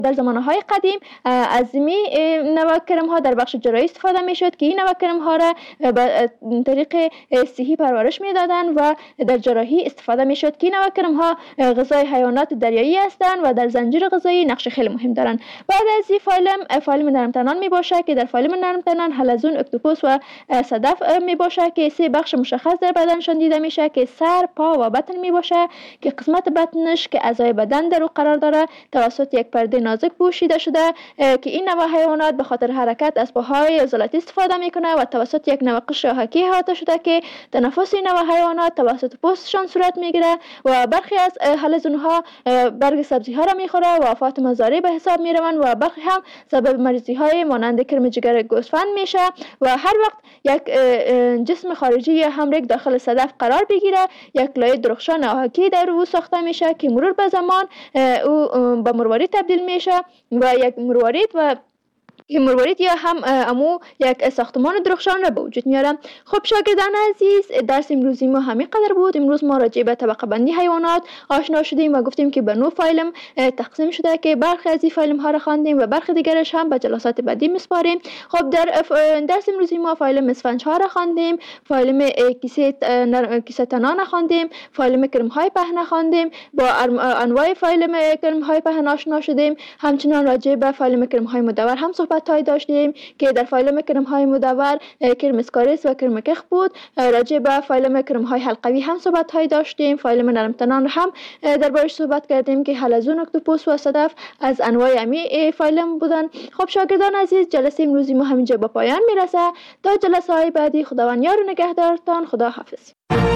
در زمانهای قدیم از نوع کرم ها در بخش جراحی استفاده می شد که این نوع کرم ها را به طریق صحی پرورش می دادن و در جراحی استفاده می شد که این نوع کرم ها غذای حیوانات دریایی هستند و در زنجیره غذایی نقش خیلی مهم دارند. بعد از این فایلم نرمتنان می باشه که در فایلم نرمتنان حلزون، اکتوپوس و صدف می باشه که سه بخش مشخص در بدنشان دیده میشه که سر، پا و بطن می باشه که قسمت بطنش که اعضای بدن در او قرار داره توسط یک پرده نازک پوشیده شده که این نوع حیوانات به خاطر حرکت از پاهای عضلاتی استفاده میکنه و توسط یک نوع قشر حکی احاطه شده که تنفس این نوع حیوانات توسط پوستشان صورت میگیره و برخی از حلزون ها برگ سبزی ها را میخوره و آفات مضاری به حساب میروند و برخی هم سبب مریضی های مانند کرم جگر گوسفند میشه و هر وقت یک جسم خارجی یا حمرک داخل صدف قرار بگیره یک لایه درخشان آهکی در او ساخته میشه که مرور به زمان او به مروارید تبدیل میشه و یک مروارید یا هم یک ساختمان درخشان را به وجود میاره. خب شاگردان عزیز، درس امروزی ما همین قدر بود. امروز ما راجع به طبقه بندی حیوانات آشنا شدیم و گفتیم که به 9 فایلم تقسیم شده که برخی از این فایلم ها را خواندیم و برخی دیگرش هم به جلسات بعدی میسپاریم. خب در درس امروزی ما فایلم اسفنج ها را خواندیم، فایلم کیسه تنان خواندیم، فایلم کرم های پهن خواندیم، با انواع فایلم کرم های پهن آشنا شدیم. همچنین راجع به فایلم کرم های مدور هم صحبت داشتیم که در فایلم کرم های مدور کرم اسکاریس و کرم کخ بود. راجع به فایلم کرم های حلقوی هم صحبت های داشتیم. فایلم نرمتنان هم دربارش صحبت کردیم که حلزون، اکتوپوس و صدف از انواع امی فایلم بودن. خب شاگردان عزیز، جلسه امروزی ما همینجا به پایان میرسه. تا جلسه های بعدی خداوند یار و نگهدارتان. خدا حافظ.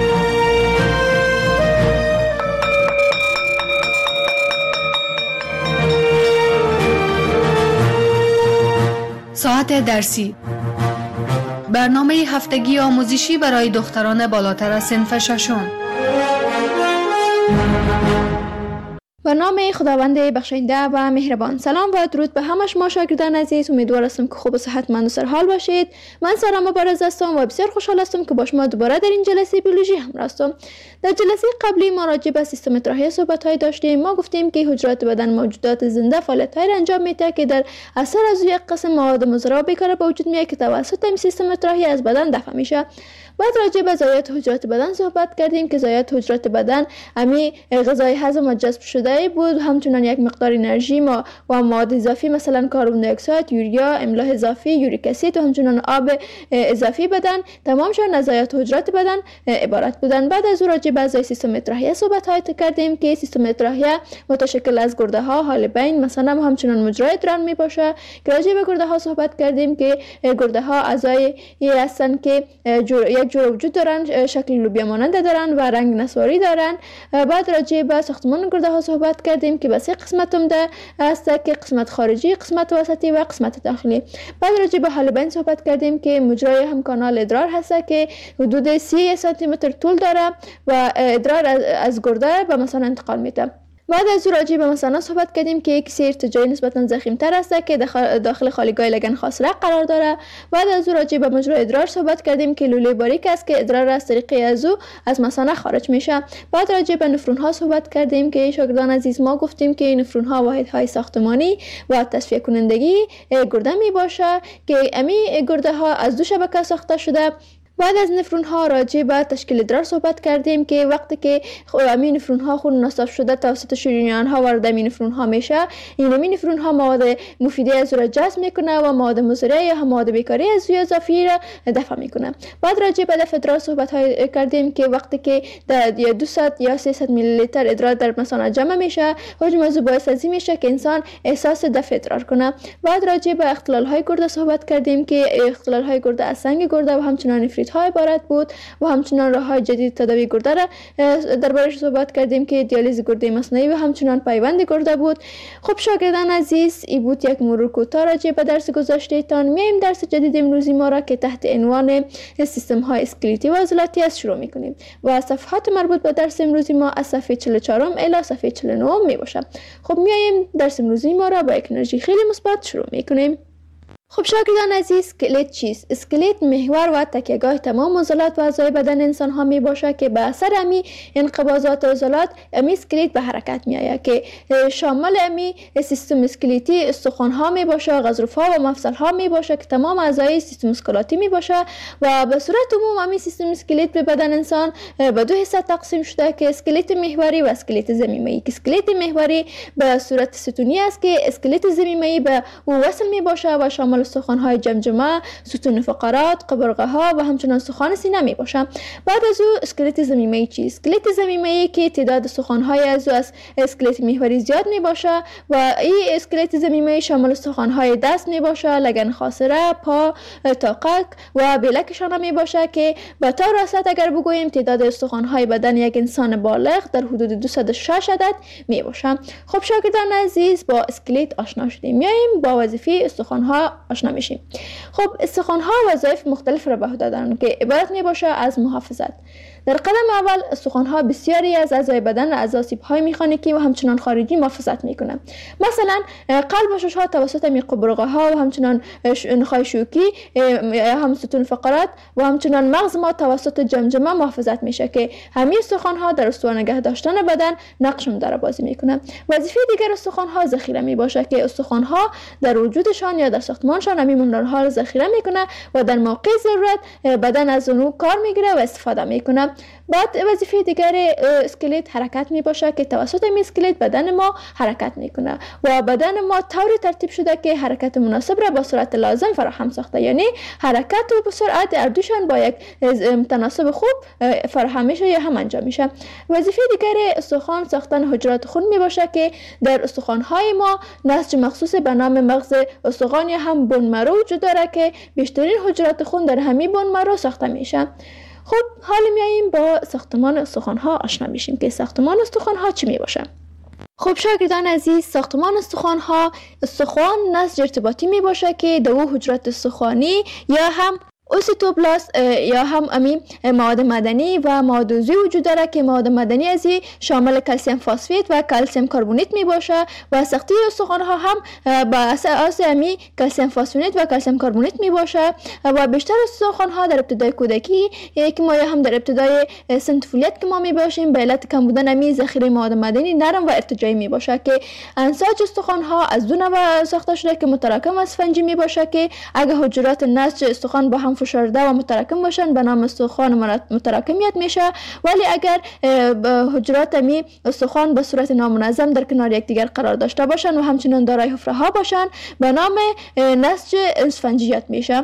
ساعت درسی، برنامه هفتگی آموزشی برای دختران بالاتر از صنف ششم. به نام خداوند بخشاینده و مهربان. سلام و درود به همه شما شاگردان عزیز. امیدوار هستم که خوب و صحتمند و سرحال باشید. من سارا مبارز هستم و بسیار خوشحال هستم که با شما دوباره در این جلسه بیولوژی همراه هستم. در جلسه قبلی ما راجع به سیستم اطراحی صحبت‌های داشتیم. ما گفتیم که حجرات بدن موجودات زنده فعالیت‌هایی را انجام میده که در اثر از یک قسم مواد مضر و بیکار به وجود میاد که توسط این سیستم اطراحی از بدن دفع میشه. بعد راجع به ضایعات حجرات بدن صحبت کردیم که ضایعات حجرات بدن امی غذای هضم و جذب شده بود، همچنین یک مقدار انرژی و مواد اضافی مثلا کربن دی اکساید، یوریا، املاح اضافی، یوریک اسید و همچنین آب اضافی بدن تمامشون از ضایعات حجرات بدن عبارت بودن. بعد از راجع به اعضای سیستم اطراحی صحبت کردیم که سیستم اطراحی متشکل از گرده ها، حالبین مثلا همچنین مجرای ادرار می باشه. که راجع به گرده ها صحبت کردیم که گرده ها اعضای هستند که یک جور وجود دارن، شکل لوبیا مانند دارن و رنگ نسواری دارن. بعد راجع به ساختمان گرده ها صحبت کردیم که به 3 قسمت عمده است که قسمت خارجی، قسمت وسطی و قسمت داخلی. بعد راجع به حالبین صحبت کردیم که مجرای هم کانال ادرار هست که حدود 30 سانتی متر طول داره و ادرار از گرده به مثانه انتقال میده. بعد از راجع به مثانه صحبت کردیم که یک سری ارتجاعی نسبتا ضخیم‌تر است که داخل خالیگاه لگن خاصره قرار داره. بعد از راجع به مجرای ادرار صحبت کردیم که لوله باریک است که ادرار از طریق از مثانه خارج میشه. بعد راجع به نفرون ها صحبت کردیم که شاگردان عزیز ما گفتیم که نفرون ها واحدهای ساختمانی و تصفیه کنندگی گرده می باشه که امی گرده ها از 2 شبکه ساخته شده. بعد از نفرون ها راجع به تشکیل ادرار صحبت کردیم که وقتی که امین نفرون ها خون نصف شده توسط شریان ها وارد امین نفرون ها میشه، این امین نفرون ها مواد مفیده از را جذب میکنه و مواد مضره یا مواد بیکاری از روی اضافی را دفع میکنه. بعد راجع به دفع ادرار صحبت های کردیم که وقتی که 200 یا 300 میلی لیتر ادرار در مثانه جمع میشه، حجم از باعث ازی میشه که انسان احساس دفع ادرار کنه. بعد راجع به اختلال های گرده صحبت کردیم که اختلال های گرده از سنگ گرده و همچنین های عبارت بود و همچنان راه‌های جدید تداوی گرده را دربارش صحبت کردیم که دیالیز گرده مصنوعی و همچنان پیوند گرده بود. خب شاگردان عزیز، این بود یک مرور کوتاه راجع به درس گذشته‌تان. میایم درس جدید امروزی ما را که تحت عنوان سیستم های اسکلتی و عضلاتی است شروع می‌کنیم و صفحات مربوط به درس امروزی ما از صفحه 44 الی صفحه 49 می باشه. خب میایم درس امروزی ما را با یک انرژی خیلی مثبت شروع می‌کنیم. خب شاگردان عزیز، اسکلت چیست؟ اسکلت محور و تکیهگاه تمام عضلات و اعضای بدن انسان ها می باشه که به اثر امی انقباضات عضلات امی اسکلت به حرکت می آید که شامل امی سیستم اسکلتی استخوان ها می باشه، غضروف ها و مفصل ها می باشه که تمام اعضای سیستم اسکلاتی می باشه و به صورت عموم امی سیستم اسکلت به بدن انسان به دو حصه تقسیم شده که اسکلت محوری و اسکلت ضمیمه‌ای. که اسکلت محوری به صورت ستونی است که اسکلت ضمیمه‌ای به او وصل می باشه و شامل استخوان‌های جمجمه، ستون فقرات، قبرقه ها و همچنان استخوان سینه می باشند. بعد از او اسکلت ضمیمه‌ای چیست؟ اسکلت ضمیمه‌ای که تعداد استخوان‌های از اسکلت محوری زیاد می باشه و این اسکلت ضمیمه‌ای شامل استخوان‌های دست می باشه، لگن خاصره، پا، تاقک و بلکشان می باشه که به طور راست اگر بگوییم تعداد استخوان‌های بدن یک انسان بالغ در حدود 206 عدد می باشه. خب شاگردان عزیز، با اسکلت آشنا شدیم. میایم با وظیفه استخوان‌ها آشنا میشیم. خب استخوان‌ها وظایف مختلف را به عهده دارند که عبارت می باشه از محافظت. در قدم اول استخوان‌ها بسیاری از اعضای بدن اعضا سیب‌های میخانیکی و همچنان خارجی محافظت میکنند. مثلا قلب و شش‌ها توسط قبرقه‌ها و همچنان نخاع شوکی، هم ستون فقرات و همچنان مغز ما توسط جمجمه محافظت میشه که همین استخوان‌ها در استوار نگه داشتن بدن نقشم داره بازی میکنه. وظیفه دیگر استخوان‌ها ذخیره میباشه که استخوان‌ها در وجودشان یا در ساختمانشان همین مینرال‌ها را ذخیره میکنه و در موقع ضرورت بدن از اونو کار میگیره و استفاده میکنه. بعد وظیفه دیگر اسکلت حرکت می باشه که توسط این اسکلت بدن ما حرکت میکنه و بدن ما طوری ترتیب شده که حرکت مناسب را با سرعت لازم فراهم ساخته، یعنی حرکت و سرعت اردوشان با یک تناسب خوب فراهم میشه یا هم انجام میشه. وظیفه دیگر استخوان ساختن حجرات خون می باشه که در استخوان‌های ما نسج مخصوص به نام مغز استخوان یا هم بون مرو وجود داره که بیشترین حجرات خون در همین بون مرو ساخته میشه. خب حالا میاییم با ساختمان استخوان‌ها آشنا میشیم که ساختمان استخوان‌ها چی می باشه. خب شاگردان عزیز، ساختمان استخوان‌ها، استخوان نسج ارتباطی می باشه که دو حجرات استخوانی یا هم اوسیتوبلاست یا هم امی مواد مدنی و مواد عضوی وجود داره که مواد مدنی ازی شامل کلسیم فسفید و کلسیم کربونیت می باشه و ساخته استخوان‌ها هم با اساس امی کلسیم فسفید و کلسیم کربونیت می باشه و بیشتر استخوان‌ها در ابتدای کودکی که ما هم در ابتدای سن طفولیت که ما می باشیم به علت کم بودن امی ذخیره مواد مدنی نرم و ارتجاعی می باشه که انساج استخوان‌ها از دو نوع ساخته شده که متراکم و اسفنجی می باشه که اگه حجرات نسج استخوان با هم فشرده و متراکم باشن به نام استخوان متراکمیت میشه، ولی اگر حجرات می استخوان به صورت نامنظم در کنار یکدیگر قرار داشته باشن و همچنان دارای حفره ها باشن به نام نسج اسفنجیت میشه.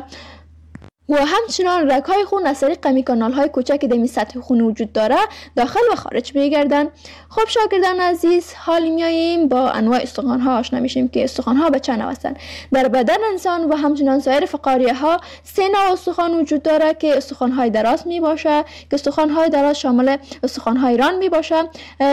و همچنان رگ‌های خون از طریق امی کانال‌های کوچک دمی سطح خون وجود داره داخل و خارج میگردن. خب شاگردان عزیز، حال میاییم با انواع استخوان‌ها آشنا میشیم که استخوان‌ها به چند نوع هستند. در بدن انسان و همچنان سایر فقاریه‌ها سه نوع استخوان وجود داره که استخوان‌های دراز میباشه که استخوان‌های دراز شامل استخوان‌های ران میباشه.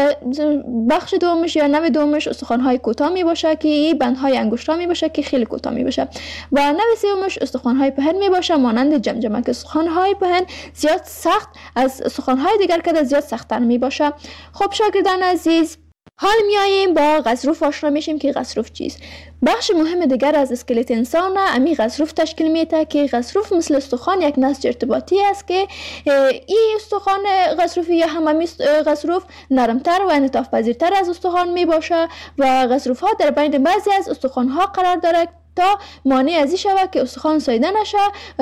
بخش دومش یا نوع دومش استخوان‌های کوتاه میباشه که بندهای انگشت‌ها میباشه که خیلی کوتاه میباشه و نوع سومش استخوان‌های پهن میباشه مانند جمجمه که استخوان‌های پهن زیاد سخت از استخوان‌های دیگر که زیاد سخت‌تر میباشه. خب شاگردان عزیز، حال میاییم با غضروف آشنا میشیم که غضروف چیست. بخش مهم دیگر از اسکلت انسان امی غضروف تشکیل میده که غضروف مثل استخوان یک نسج ارتباطی است که این استخوان غضروفی یا هم امی غضروف نرمتر و انعطاف پذیرتر از استخوان میباشه و غضروف ها در بین بعضی از استخوان ها قرار داره تا مانع ازی شود که استخوان ساییده نشه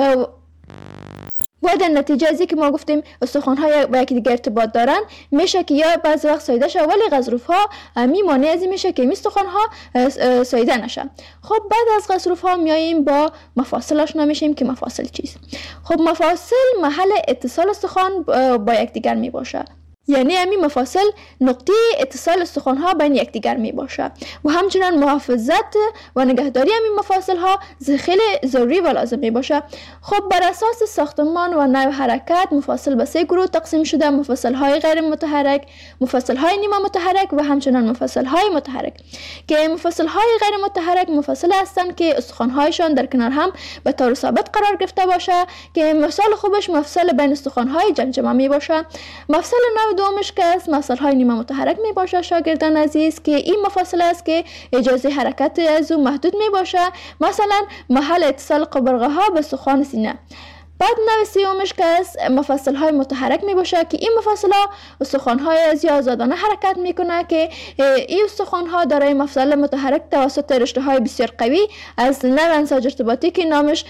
و در نتیجه ازی که ما گفتیم استخوان‌ها با یکی دیگه ارتباط دارن میشه که یا بعضی وقت ساییده شه ولی غضروف‌ها می مانع ازی میشه که این استخوان‌ها ساییده نشه. خب بعد از غضروف‌ها میاییم با مفاصل آشنا میشیم که مفاصل چیست. خب مفاصل محل اتصال استخوان با یکدیگر می باشه، یعنی همین مفاصل نقطه اتصال استخوان‌ها بین یکدیگر می باشه و همچنان محافظت و نگهداری همین مفاصل ها خیلی ضروری و لازم می باشه. خب بر اساس ساختمان و نوع حرکت مفاصل به سه گروه تقسیم شده: مفاصل های غیر متحرک، مفاصل های نیمه متحرک و همچنان مفاصل های متحرک که مفاصل های غیر متحرک مفاصل هستند که استخوان هایشان در کنار هم به طور ثابت قرار گرفته باشه که مثال خوبش مفصل بین استخوان های جمجمه می باشه. مفصل نوع دومش که است مفصل های نیمه متحرک می باشه شاگردان عزیز، که این مفاصل است که اجازه حرکت از او محدود می باشه، مثلا محل اتصال قبرقه ها به استخوان سینه. بعد نوع سیومش که است مفصل های متحرک می باشه که این مفصل ها استخوان های از آزادانه حرکت می کنه که این استخوان ها دارای مفصل متحرک توسط رشته های بسیار قوی از نوع انساج ارتباطی که نامش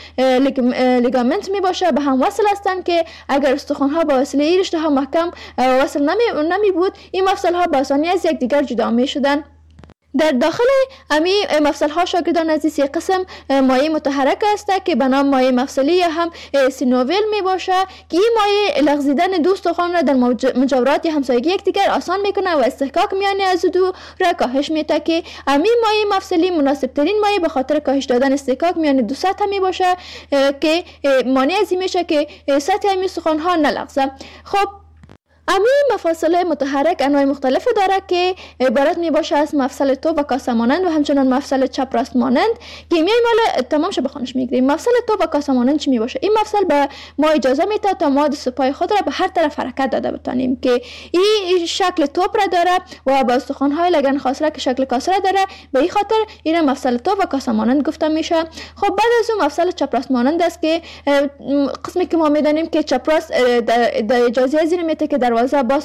لیگامنت می باشه به هم وصل هستند، که اگر استخوان ها با وسیله این رشته ها محکم وصل نمی بود این مفصل ها با آسانی از یکدیگر جدا می شدن. در داخل امی مفصل ها شاگردان عزیز یک قسم مایع متحرک است که به نام مایع مفصلی یا هم سینوویل می باشه، که این مایع لغزیدن دو استخوان را در مجاورات یا همسایگی یکدیگر آسان میکنه و استحکاک میان از دو را کاهش میده، که امی مایع مفصلی مناسب ترین مایع به خاطر کاهش دادن استحکاک میان دو سطح می باشه که مانع از این میشه که سطح امی استخوان ها نلغزه. خب امی مفاصل متحرک انواع مختلف داره که عبارت می باشه از مفصل توپ و کاسه مانند و همچنان مفصل چپ راست مانند، که میایم حالا تمام شه بخونش میگیریم. مفصل توپ و کاسه مانند چی می باشه؟ این مفصل به ما اجازه میده تا ما دست پای خود را به هر طرف حرکت داده بتانیم، که این شکل توپ را داره و با استخوان های لگن خاصره که شکل کاسه را داره، به این خاطر این مفصل توپ و کاسه مانند گفته میشه. خب بعد از اون مفصل چپ راست مانند است که قسمی که ما میدانیم که چپ راست در اجازه از این میده که دروازه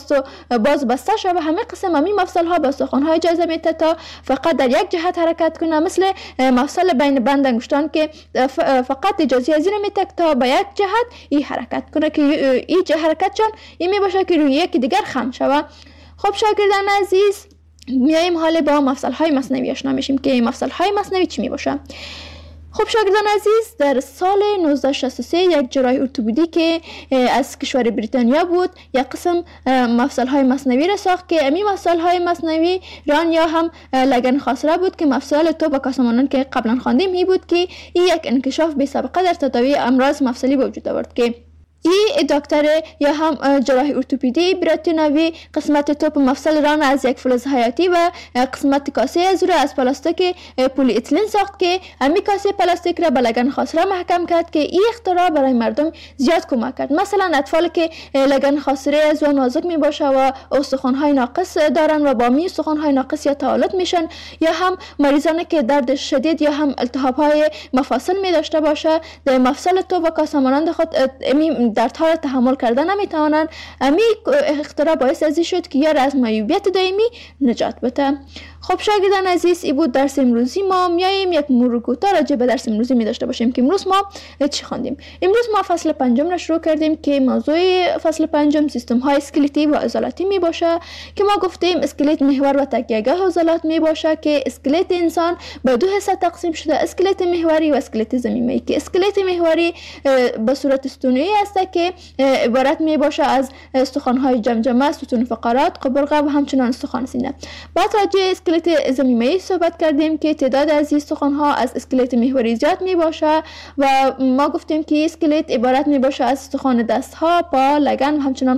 باز بسته شده و همه قسم همین مفصل ها با استخوان های اجازه میده تا فقط در یک جهت حرکت کنه، مثل مفصل بین بند انگشتان که فقط اجازه از این میده تا به یک جهت این حرکت کنه، که این حرکت چون این می باشه که روی یکی دیگر خم شوه. خب شاگردان عزیز میایم حالا با مفصل های مصنوی آشنا میشیم که مفصل های مصنوی چی می باشه. خب شاگردان عزیز در سال 1963 یک جراح ارتوپدی که از کشور بریتانیا بود یک قسم مفصل های مصنوی را ساخت که امی مفصل های مصنوی ران یا هم لگن خاصره بود که مفصل توپ و کاسه مانند که قبلا خواندیم هی بود که این یک انکشاف بی سابقه در تداوی امراض مفصلی به وجود آورد، که این دکتر یا هم جراح ارتوپدی بریتانیایی قسمت توپ مفصل ران از یک فلز حیاتی و قسمت کاسه از را از پلاستیک پلی اتیلن ساخت که امی کاسه پلاستیک را به لگن خاصره محکم کرد، که این اختراع برای مردم زیاد کمک کرد. مثلا اطفال که لگن خاصره از و نازک می باشه و استخوان های ناقص دارن و با می استخوان های ناقص یا تعالت میشن، یا هم مریضانی که درد شدید یا هم التهاب های مفاصل می داشته باشه در مفصل توپ و کاسه مانند خود دردها را تحمل کردن نمیتوانند. امی اختراع باعث ازی شد که یار از معیوبیت دائمی نجات بده. خب شاگردان عزیز این بود درس امروزی ما. میاییم یک مرور کوتاه راجع به درس امروزی می داشته باشیم که امروز ما چی خواندیم. امروز ما فصل پنجم را شروع کردیم که موضوع فصل پنجم سیستم های اسکلتی و عضلاتی می باشه، که ما گفتیم اسکلت محور و تکیه‌گاه عضلات می باشه که اسکلت انسان به دو حصه تقسیم شده، اسکلت محوری و اسکلت ضمیمه‌ای، که اسکلت محوری به صورت استونی است که عبارت می باشه از استخوان های جمجمه، ستون فقرات، قبرقه و همچنان استخوان سینه. بعد راجع اسکلت ضمیمه‌ای صحبت کردیم که تعداد از استخوان ها از اسکلت محوری زیاد می باشه و ما گفتیم که اسکلت عبارت می باشه از استخوان دست ها، پا، لگن و همچنان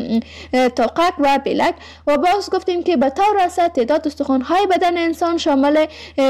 توقک و بلک. و باز گفتیم که به طور اساس تعداد استخوان های بدن انسان شامل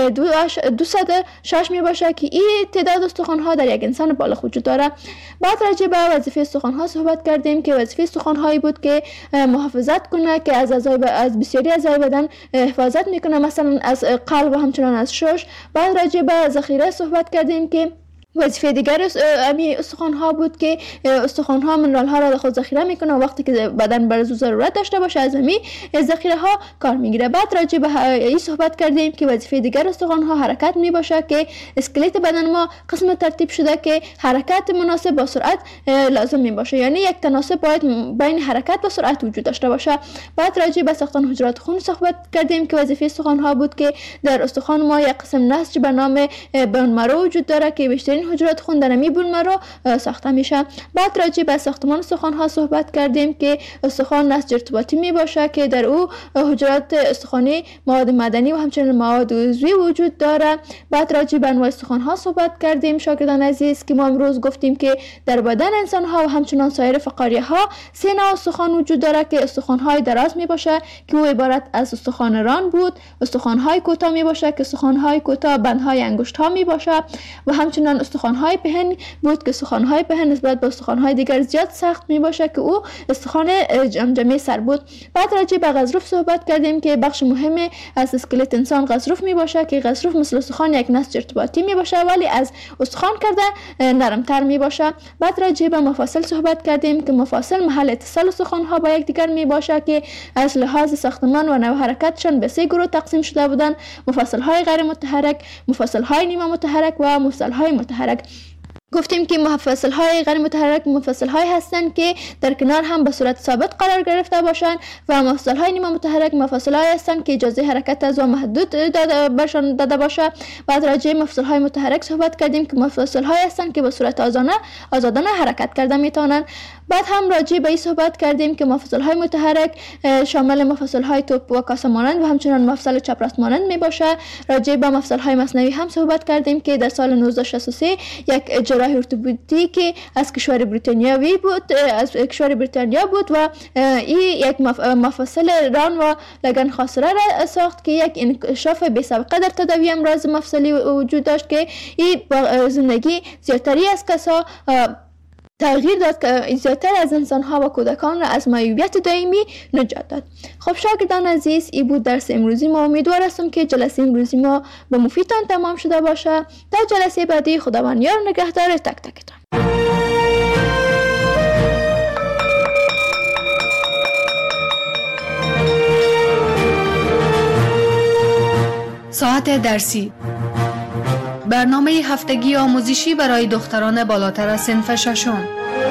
206 می باشه که این تعداد استخوان ها در یک انسان بالغ وجود داره. بعد راجع به وظیفه استخوان ها صحبت کردیم که وظیفه استخوان هایی بود که محافظت کنه، که از بسیاری اعضای بدن حفاظت میکنه، مثلا از قلب و همچنان از شش. بعد راجع به ذخیره صحبت کردیم که وظیفه دیگر امی استخوان ها بود که استخوان ها منرال ها را در خود ذخیره میکنه و وقتی که بدن برای ضرورت داشته باشه از امی ذخیره ها کار میگیره. بعد راجع به این صحبت کردیم که وظیفه دیگر استخوان ها حرکت می باشه، که اسکلت بدن ما قسم ترتیب شده که حرکت مناسب با سرعت لازم می باشه، یعنی یک تناسب باید بین حرکت و سرعت وجود داشته باشه. بعد راجع به ساختن حجرات خون صحبت کردیم که وظیفه استخوان ها بود که در استخوان ما یک قسم نسج به نام بون مرو وجود داره که بیشترین حجرات خون در امی بون مرو ساخته میشه. بعد راجع به ساختمان استخوان ها صحبت کردیم که استخوان نسج ارتباطی می باشه که در او حجرات استخوانی، مواد معدنی و همچنین مواد عضوی وجود داره. بعد راجع به انواع استخوان ها صحبت کردیم شاگردان عزیز که ما امروز گفتیم که در بدن انسان ها و همچنین سایر فقاریه ها 3 نوع استخوان وجود داره که استخوان های دراز می باشه که او عبارت از استخوان ران بود، استخوان های کوتاه می باشه که استخوان های کوتاه بند های انگشت ها می باشه و همچنین استخوان‌های پهن بود که استخوان‌های پهن نسبت به استخوان‌های دیگر زیاد سخت می باشه که او استخوان جمجمه سر بود. بعد راجع به غضروف صحبت کردیم که بخش مهمی از اسکلت انسان غضروف می باشه که غضروف مثل استخوان یک نسج ارتباطی می باشه ولی از استخوان کرده نرمتر می باشه. بعد راجع به مفاصل صحبت کردیم که مفاصل محل اتصال استخوان‌ها با یکدیگر می باشه که از لحاظ ساختمان و نوع حرکتشان به 3 گروه تقسیم شده بودند: مفاصل‌های غیر متحرک، مفاصل‌های نیمه متحرک و مفاصل‌های متحرک. گفتیم که مفاصل‌های غیر متحرک مفاصل‌هایی هستند که در کنار هم به صورت ثابت قرار گرفته باشند و مفاصل‌های نیمه متحرک مفاصل‌هایی هستند که اجازه حرکت از و محدود داده باشه. بعد راجع به مفاصل‌های متحرک صحبت کردیم که مفاصل‌هایی هستند که به صورت آزادانه حرکت کرده میتونند. بعد هم راجع به این صحبت کردیم که مفاصل‌های متحرک شامل مفاصل‌های توپ و کاسه مانند و همچنین مفصل چپ راست مانند میباشه. راجع به مفصل‌های مصنوعی هم صحبت کردیم که در سال 1963 یک جراح ارتوپدی که از کشور بریتانیا بود و این یک مفصل ران و لگن خاصره را ساخت که یک انکشاف بی سابقه در تداوی امراض مفصلی وجود داشت که این با زندگی زیادتری از کسا تغییر داد که زیادتر از انسان‌ها و کودکان را از معیوبیت دائمی نجات داد. خب شاگردان عزیز، این بود درس امروزی ما. امیدوار هستم که جلسه امروزی ما به مفیدتان تمام شده باشه. تا جلسه بعدی خداوند یار و نگهدار تک تکتان. ساعت درسی، برنامه هفتگی آموزشی برای دختران بالاتر از صنف ششم.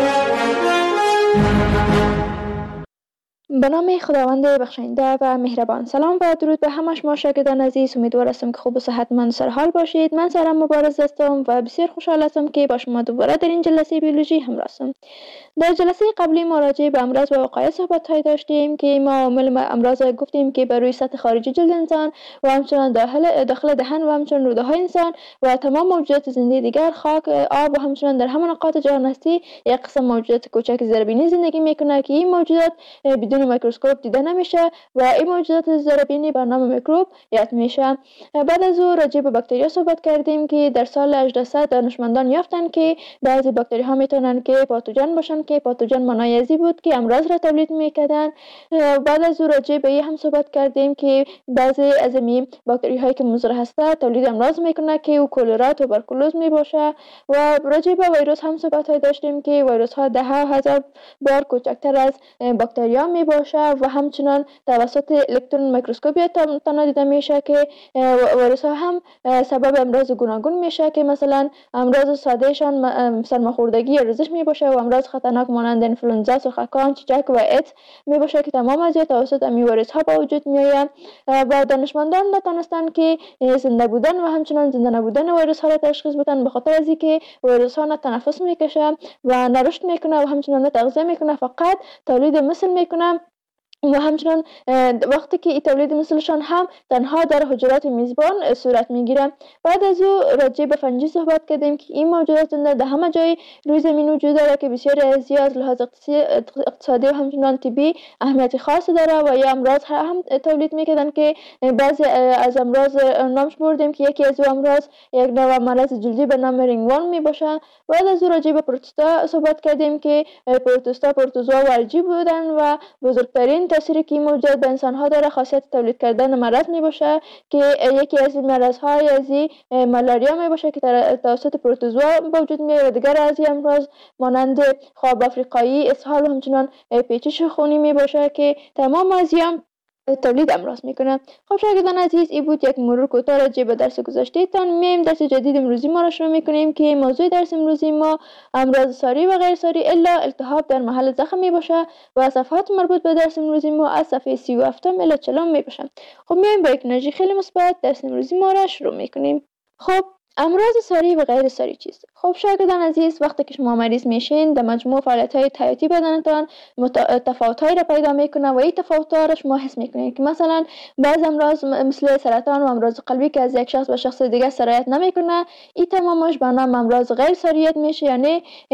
به نام خداوند بخشنده و مهربان. سلام و درود به همه شما شاگردان عزیز. امیدوار هستم که خوب و صحتمند و سرحال باشید. من سارا مبارز هستم و بسیار خوشحال هستم که با شما دوباره در این جلسه بیولوژی همراه هستم. در جلسه قبلی ما راجع به امراض و وقایع صحبت‌هایی داشتیم که ما عوامل امراض گفتیم که بر روی سطح خارجی جلد انسان و همچنین داخل دهن و همچنین روده‌های انسان و تمام موجودات زنده دیگر، خاک، آب و همچنین در همه نقاط جهان هستی یک قسم موجودات کوچک زیربینی زندگی میکنه که این موجودات بدون میکروسکوپ دیده نمیشه و این موجودات زیربینی به نام میکروب یاد میشه. بعد از او راجع به باکتریا صحبت کردیم که در سال 1800 دانشمندان یافتن که بعضی باکتری ها میتونن که پاتوژن باشن که پاتوژن معنای ازی بود که امراض را تولید میکردن. بعد از او راجع به این هم صحبت کردیم که بعضی از این باکتری هایی که مضر هسته تولید امراض میکنه که او کلرا، توبرکولوز میباشه. و راجع به ویروس هم صحبت های داشتیم که ویروس ها 10,000 بار کوچکتر از باکتریا میباشه و همچنان توسط الکترون میکروسکوپی تنها دیده میشه که ویروس ها هم سبب امراض گوناگون میشه که مثلا امراض ساده شان سرماخوردگی یا ریزش میباشه و امراض خطرناک مانند انفلوئنزا، سرخکان، چیچک و ایدز میباشه که تمام از توسط امی ویروس ها به وجود میآید. و دانشمندان نتونستن که زنده بودن و همچنان زنده نبودن ویروس ها را تشخیص بدن به خاطر از اینکه ویروس ها نه تنفس میکشه و نه رشد میکنه و همچنان نه تغذیه میکنه، فقط تولید مثل میکنه و همچنان وقتی که این تولید مثلشان هم تنها در حجرات میزبان صورت میگیره. بعد از او راجع به فنجی صحبت کردیم که این موجودات در همه جای روی زمین وجود داره که بسیاری از از لحاظ اقتصادی و همچنان طبی اهمیت خاصی داره و یا امراض هم تولید میکردن که بعضی از امراض نامش بردیم که یکی از امراض یک نوع مرض جلدی به نام رینگوان میباشه. بعد از او راجع به پروتوستا صحبت کردیم که پروتوزوا و الژی بودن و بزرگترین تأثیری که موجود به انسان‌ها داره خاصیت تولید کردن مرض میباشه که یکی از این مرض‌های از مالاریا میباشه که توسط پروتوزوا به وجود میاد و دیگر از این امراض مانند خواب افریقایی، اسهال و همچنان پیچش خونی میباشه که تمام از تولید امراض میکنه. خب شاگردان عزیز، این بود یک مرور کوتاه راجع به درس گذشته تان. میایم درس جدید امروزی ما را شروع میکنیم که موضوع درس امروزی ما امراض ساری و غیر ساری الا التهاب در محل زخم میباشه و صفحات مربوط به درس امروزی ما از صفحه 37 الی 40 میباشن. خب میایم با یک انرژی خیلی مثبت درس امروزی ما را شروع میکنیم. خب امراض ساری و غیر ساری چیست؟ خب شاگردان عزیز، وقتی که شما مریض میشین در مجموع فعالیت‌های حیاتی بدنتان تفاوت‌هایی را پیدا میکنه و این تفاوت‌ها را شما حس میکنید که مثلا بعض امراض مثل سرطان و امراض قلبی که از یک شخص به شخص دیگه سرایت نمیکنه، این تمامش به نام امراض غیر ساریت میشه. یعنی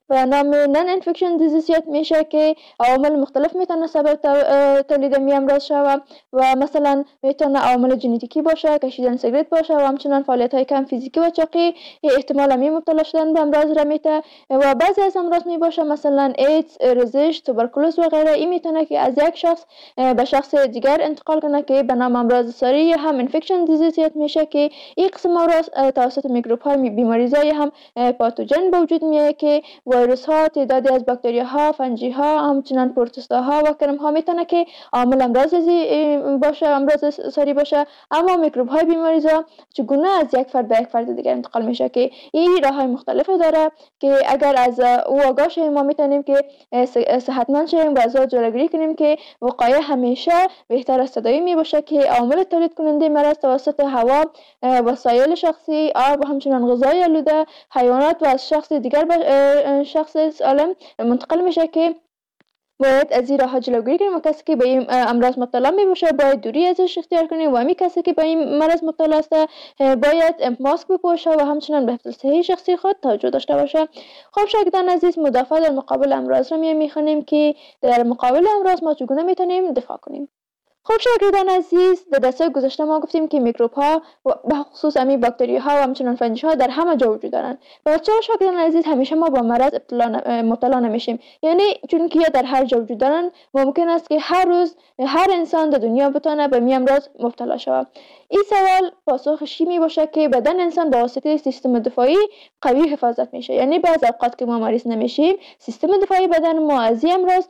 و نام نان انفکشن دیزیزیت میشه که عوامل مختلف میتونه سبب تولید می امراض شود و مثلا میتونه عوامل ژنتیکی باشه، کشیدن سیگرت باشه و همچنان فعالیت های کم فیزیکی و چاقی احتمال می مبتلا شدن به امراض را میته و بعضی از امراض می باشه مثلا ایدز، ریزش، توبرکولوز و غیره. این میتونه که از یک شخص به شخص دیگر انتقال کنه که به نام امراض ساری یا هم انفکشن دیزیزیت میشه که این قسم امراض توسط میکروب های بیماریزای هم پاتوژن به وجود میاد که ویروس ها، تعدادی از باکتری ها، فنجی ها، همچنان پروتوزوا ها و کرم ها میتونه که عامل امراض باشه، امراض ساری باشه. اما میکروب های بیماریزا چگونه از یک فرد به یک فرد دیگر انتقال میشه که این راه های مختلفی داره که اگر از او آگاه شیم ما میتونیم که صحتمند شیم و از جلوگیری کنیم که وقایع همیشه بهتر از تداوی می باشه که عوامل تولید کننده مرض توسط هوا، وسایل شخصی، آب و همچنان غذای آلوده، حیوانات و از شخص دیگر به شخص سالم منتقل میشه که باید از این راه جلوگیری کنیم و کسی که به این امراض مبتلا می باشه باید دوری ازش اختیار کنیم و همین کسی که به این مرض مبتلا است باید ماسک بپوشه و همچنان به حفظ صحی شخصی خود توجه داشته باشه. خب شاگردان عزیز، مدافع در مقابل امراض رو میخونیم که در مقابل امراض ما چگونه میتونیم دفاع کنیم. خب شاگردان عزیز، در درس گذشته ما گفتیم که میکروب ها و به خصوص همین باکتری ها و همچنان فنجی ها در همه جا وجود دارند و چرا شاگردان عزیز همیشه ما با مرض مبتلا نمیشیم؟ یعنی چون که در هر جا وجود دارند ممکن است که هر روز هر انسان در دنیا بتونه به این امراض مبتلا شود. این سوال پاسخش می باشه که بدن انسان با واسطه سیستم دفاعی قوی حفاظت میشه. یعنی بعض اوقات که ما مریض نمیشیم سیستم دفاعی بدن ما از این امراض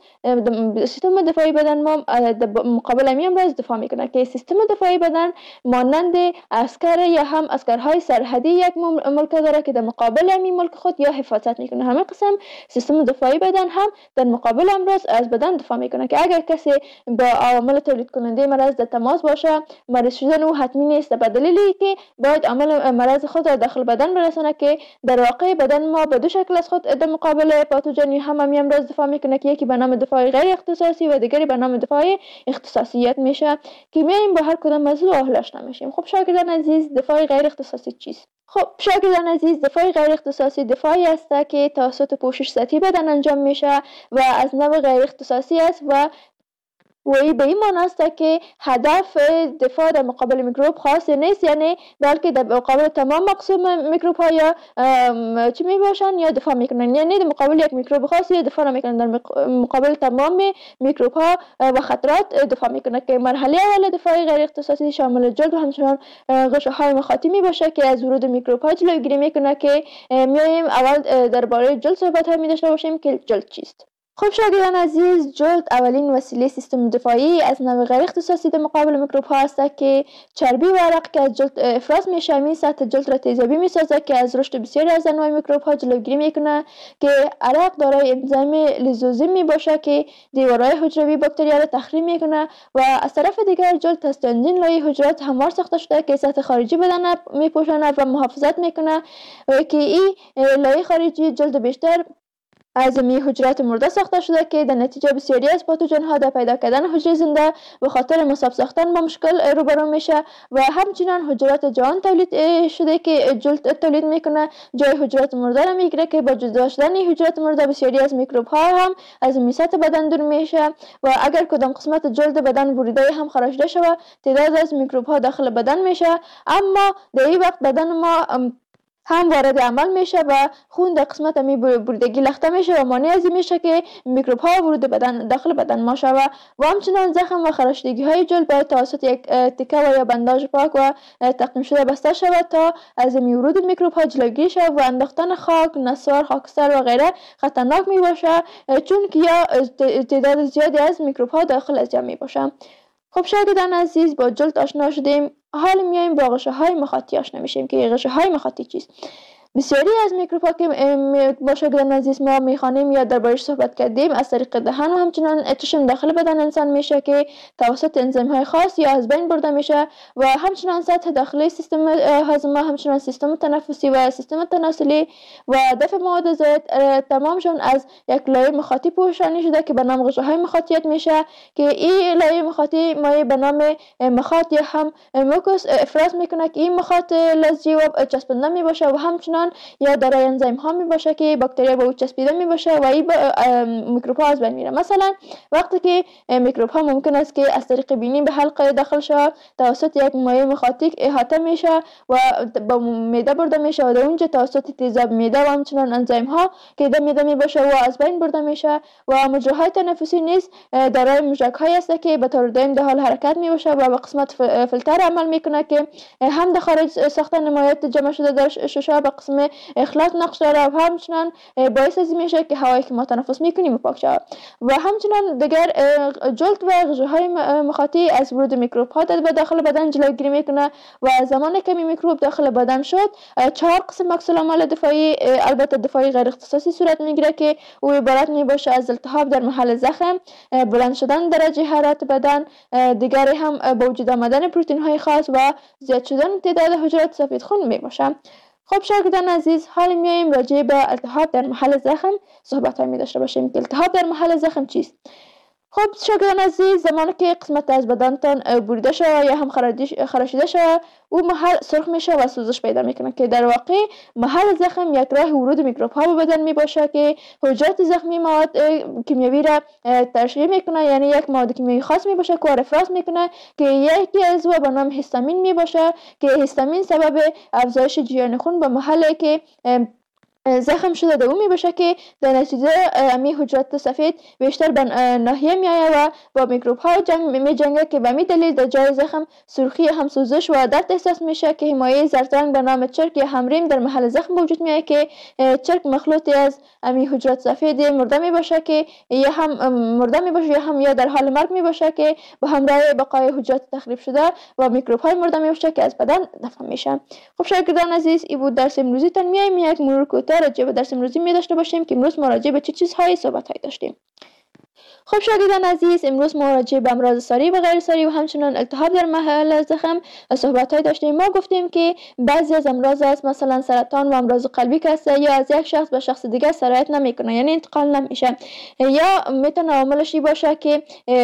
سیستم دفاعی بدن ما مقابل این امراض دفاع میکنه که سیستم دفاعی بدن مانند عسکر یا هم عسکرهای سرحدی یک ملک داره که در مقابل این ملک خود یا حفاظت میکنه. همین قسم سیستم دفاعی بدن هم در مقابل امراض از بدن دفاع میکنه که اگر کسی با عوامل تولید کننده مرض در تماس باشه مریض شدن او حتمی نیست، به دلیلی که باید عامل مرض خود را داخل بدن برسانه که در واقع بدن ما به دو شکل از خود در مقابل پاتوژن هم امراض دفاع میکنه که یکی به نام دفاع غیر اختصاصی و دیگری به نام دفاع اختصاصیت میشه که میایم با هر کدام موضوع آشنا میشیم. خب شاگردان عزیز، دفاع غیر اختصاصی چیست؟ خب شاگردان عزیز، دفاع غیر اختصاصی دفاعی است که توسط پوشش سطحی بدن انجام میشه و از نوع غیر اختصاصی است و به این معنی است که هدف دفاع در مقابل میکروب خاص نیست، یعنی بلکه در مقابل تمام مقسوم میکروب ها یا چی می باشن یا دفاع میکنن. یعنی در مقابل یک میکروب خاص یا دفاع نمیکنن، در مقابل تمام میکروب ها و خطرات دفاع میکنه که مرحله اول دفاع غیر اختصاصی شامل جلد و همچنان غشاهای مخاطی می باشه که از ورود میکروب ها جلوگیری میکنه که میایم اول درباره جلد صحبت ها می داشته باشیم که جلد چیست. خب شاگردان عزیز، جلد اولین وسیله سیستم دفاعی از نوع غیر اختصاصی در مقابل میکروب ها است که چربی و عرق که از جلد افراز میشه همین سطح جلد را تیزابی میسازه که از رشد بسیاری از انواع میکروب ها جلوگیری میکنه که عرق دارای انزیم لیزوزیم میباشه که دیوارهای حجروی باکتریا را تخریب میکنه و از طرف دیگر جلد از چندین لایه حجرات هموار ساخته شده که سطح خارجی بدن میپوشانه و محافظت میکنه و که این لایه خارجی جلد بیشتر از حجرات مرده ساخته شده که در نتیجه بسیاری از پاتوژن ها در پیدا کردن حجره زنده به خاطر مصاب ساختن با مشکل روبرو میشه و همچنین حجرات جوان تولید شده که جلد تولید میکنه جای حجرات مرده را میگیره که با جدا شدن حجرات مرده بسیاری از میکروب ها هم از سطح بدن دور میشه و اگر کدام قسمت جلد بدن بریده هم خارجده شود تعداد از میکروب ها داخل بدن میشه، اما در این وقت بدن ما هم وارد عمل میشه و خون در قسمت می بریدگی لخته میشه و مانع از این میشه که میکروب ها ورود بدن داخل بدن ما شود و همچنان زخم و خراشیدگی های جلد باید توسط یک تکه و یا بنداژ پاک و تعقیم شده بسته شود تا از ورود میکروب ها جلوگیری شود و انداختن خاک، نسوار، خاکستر و غیره خطرناک می باشه چون که یا تعداد زیادی از میکروب ها داخل از جمع می باشه. خب شاگردان عزیز، با جلد آشنا شدیم، حال میایم با غشاهای مخاطی آشنا میشیم که غشاهای مخاطی چیست. بسیاری از میکروب ها که با شاگردان عزیز ما میخوانیم یا دربارش صحبت کردیم از طریق دهن و همچنان چشم داخل بدن انسان میشه که توسط انزیم های خاص یا از بین برده میشه و همچنان سطح داخلی سیستم هاضمه، همچنان سیستم تنفسی و سیستم تناسلی و دفع مواد زائد تمامشون از یک لایه مخاطی پوشانی شده که به نام غشاهای مخاطیت میشه که این لایه مخاطی مایع به نام مخاط یا هم موکوس افراز میکنه که این مخاط لزجی و چسبنده میباشه و همچنان همچنان یا دارای انزیم ها می باشه که باکتریا به او چسبیده می باشه و این میکروب ها از بین میره. مثلا وقتی که میکروب ها ممکن است که از طریق بینی به حلقه داخل شود، توسط یک مایع مخاطی احاطه میشه و با معده برده میشه و در اونجا توسط تیزاب معده و همچنان انزیم ها که در معده می باشه و از بین برده میشه. و مجراهای تنفسی نیز دارای موشک هایی است که به طور دائم در حال حرکت می باشه و به قسمت فیلتر عمل میکنه که هم در خارج ساختن مایعات جمع شده در ششه به قسم اخلاط نقش داره و همچنان باعث از میشه که هوایی که ما تنفس میکنیم پاک شود. و همچنان دیگر جلد و غشاهای مخاطی از ورود میکروب ها در داخل بدن جلوگیری میکنه و زمانی که میکروب داخل بدن شد 4 قسم عکس العمل دفاعی، البته دفاعی غیر اختصاصی صورت میگیره که او عبارت میباشه از التهاب در محل زخم، بلند شدن درجه حرارت بدن، دیگر هم با وجود آمدن پروتئین های خاص و زیاد شدن تعداد حجرات سفید خون میباشه. خب شاگردان عزیز، حالا میایم راجع به التهاب در محل زخم صحبت های می داشته باشیم که التهاب در محل زخم چیست. خب شاگردان عزیز، زمانی که قسمت از بدنتان بریده شود یا هم خراشیده شود، او محل سرخ میشه و سوزش پیدا میکنه که در واقع محل زخم یک راه ورود میکروب ها به بدن میباشه که حجرات زخمی مواد کیمیایی را ترشح میکنه، یعنی یک مواد کیمیایی خاص میباشه که افراز میکنه که یکی از او به نام هیستامین میباشه که هیستامین سبب افزایش جریان خون به محلی که زخم شده در اون میباشه که در نتیجه امی حجرات سفید بیشتر به ناحیه میآید و با میکروب ها میجنگه که به می دلیل در جای زخم سرخی هم سوزش و درد احساس میشه که حمایه زردرنگ به نام چرک یا همریم در محل زخم وجود میآید که چرک مخلوطی از امی حجرات سفید مرده میباشه که یا هم مرده میباشه یا هم یا در حال مرگ میباشه که به همراه بقای حجرات تخریب شده و میکروب های مرده میباشه که از بدن دفع میشه. خب شاگردان عزیز، این بود درس امروزی تان. میایم یک مرور کوتاه راجع به درس امروزی می داشته باشیم که امروز ما راجع به چه چیزهایی صحبت داشتیم. خب شاگردان عزیز، امروز ما راجع به امراض ساری و غیر ساری و همچنان التهاب در محل زخم صحبت داشتیم. ما گفتیم که بعضی از امراض است، مثلا سرطان و امراض قلبی که است یا از یک شخص به شخص دیگر سرایت نمیکنه، یعنی انتقال نمیشه، یا میتونه عواملش باشه که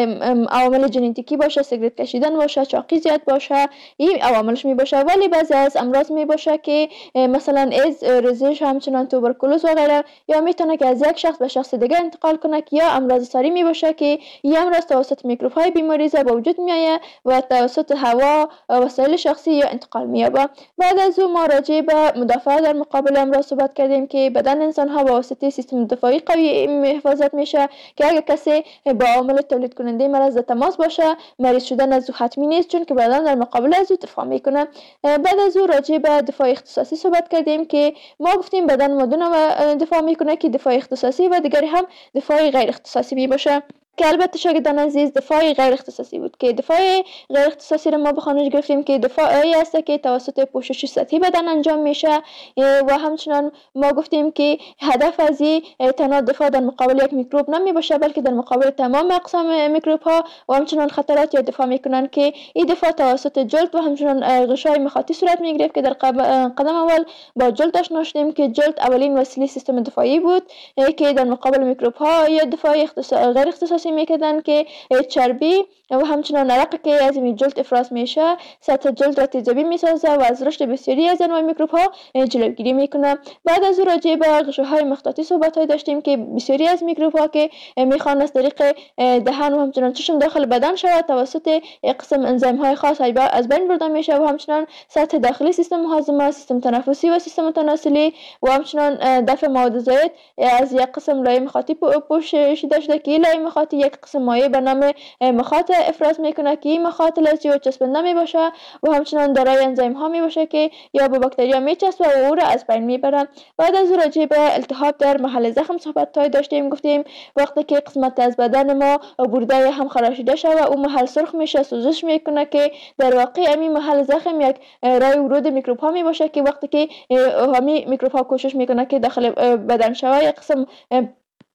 عوامل ژنتیکی باشه، سیگرت کشیدن باشه، چاقی زیاد باشه، این عواملش میباشه. ولی بعضی از امراض میباشه که مثلا ایدز، ریزش، همچنان توبرکولوز و غیره، یا میتونه که از یک شخص به شخص دیگر انتقال کنه که یا امراض ساری میباشه که این امراض توسط میکروب های بیماریزا به وجود میآید و توسط هوا، وسایل شخصی یا انتقال مییابه. بعد از او ما راجع به مدافعت در مقابل امراض صحبت کردیم که بدن انسان ها با واسطه سیستم دفاعی قوی حفاظت میشه که اگر کسی با عامل تولید کننده مرض در تماس باشه، مریض شدن از او حتمی نیست، چون که بدن در مقابل از او دفاع میکنه. بعد از او راجع به دفاع اختصاصی صحبت کردیم که ما گفتیم بدن مدونه دفاع میکنه که دفاع اختصاصی و دیگری هم دفاع غیر اختصاصی میباشه که البته شاگردان عزیز دفاع غیر اختصاصی بود که دفاع غیر اختصاصی را ما به خانش گرفتیم که دفاعی است که توسط پوشش سطحی بدن انجام میشه و همچنان ما گفتیم که هدف از این تنها دفاع در مقابل یک میکروب نمی باشه، بلکه در مقابل تمام اقسام میکروب ها و همچنان خطرات یا دفاع میکنن که این دفاع توسط جلد و همچنان غشای مخاطی صورت میگرفت که در قدم اول با جلد آشنا شدیم که جلد اولین وسیله سیستم دفاعی بود که در مقابل میکروب ها یا دفاع غیر اختصاصی میکردن که چربی و همچنان عرق که از این جلد افراز میشه سطح جلد را تیزابی میسازه و از رشد بسیاری از انواع میکروب ها جلوگیری میکنه. بعد از راجع به غشاهای مخاطی صحبت داشتیم که بسیاری از میکروب ها که میخوان از طریق دهان و همچنان چشم داخل بدن شود توسط قسم انزیم های خاص از بین برده میشه و همچنان سطح داخلی سیستم هاضمه، سیستم تنفسی و سیستم تناسلی و همچنان دفع مواد زائد از یک قسم لایه مخاطی پوشیده شده که لایه مخاطی یک قسم مایع به نام مخاط افراز میکنه که این مخاط لزجی و چسبنده میباشه و همچنان دارای انزیم ها میباشه که یا به باکتریا میچسبه و او را از بین میبره. بعد از راجع به التهاب در محل زخم صحبت داشتیم. گفتیم وقتی که قسمت از بدن ما بریده هم خراشیده شود و او محل سرخ میشه، سوزش میکنه که در واقع همین محل زخم یک راه ورود میکروب ها میباشه که وقتی که همین میکروب ها کوشش میکنه که داخل بدن شود یک قسم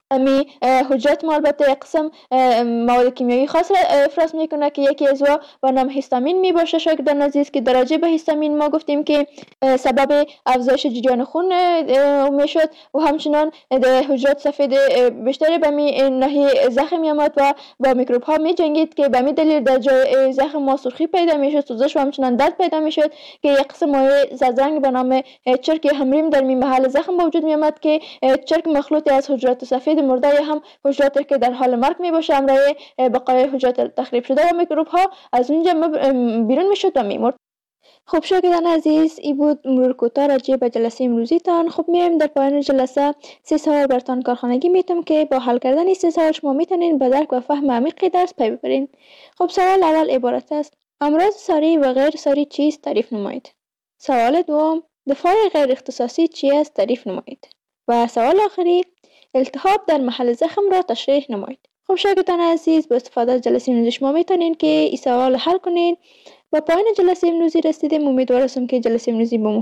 امی حجرات ما البته یک قسم مواد کیمیایی خاص را افراز میکنه که یکی از و نام هیستامین می باشه. شاگردان عزیز که درجه به هیستامین ما گفتیم که سبب افزایش جریان خون میشد و همچنان حجرات سفید بیشتری به می ناحیه زخم میامد و با میکروب ها می جنگید که به می دلیل در جای زخم ما سرخی پیدا میشد، سوزش و همچنان درد پیدا میشد که یک قسم مایع زرنگ به نام چرک همریم در می محل زخم به وجود میامد که چرک مخلوطی از حجرات سفید مرده یا هم حجراتی که در حال مرگ می باشه همراه بقای حجرات تخریب شده و میکروب ها از اونجا بیرون میشد و میمرد. خب شاگردان عزیز، این بود مرور کوتاه راجع به جلسه امروزی تان. خب میایم در پایان جلسه 3 سوال برتان کارخانگی میتم که با حل کردن این 3 سوال شما میتونین به درک و فهم عمیق درس پی ببرین. خب سوال اول عبارت است: امراض ساری و غیر ساری چیست؟ تعریف نمایید. سوال دوم: دفاع غیر اختصاصی چی است؟ تعریف نمایید. و سوال آخری: التهاب در محل زخم را تشریح نمایید. خب شاگردان عزیز، با استفاده از جلسه امروزی شما میتونین که این سوال حل کنین. با پایان جلسه امروزی رسیدیم. امیدوار هستم که جلسه امروزی